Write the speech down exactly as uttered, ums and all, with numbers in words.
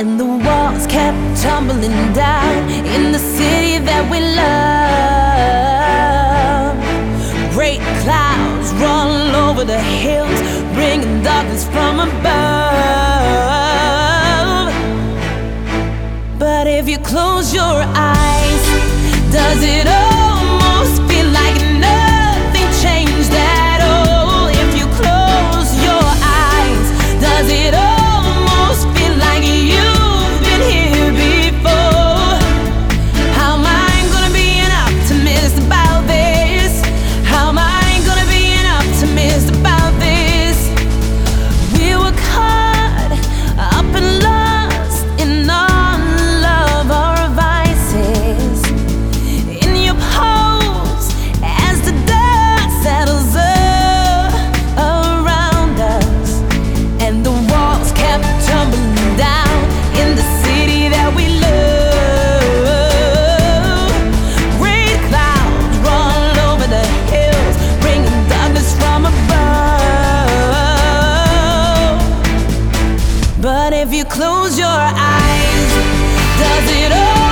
and the walls kept tumbling down in the city that we love. Great clouds roll over the hills, bringing darkness from above. But if you close your eyes, does it almost feel like nothing changed at all? If you close your eyes, does it almost feel like you've been here before? How am I gonna be an optimist about this? How am I gonna be an optimist about this? We were caught up and lost in all of our vices, in your pose as the dust settles up around us, and the walls kept tumbling down in the city that we love. Great clouds roll over the hills, bringing darkness from above. But if you close your eyes, does it all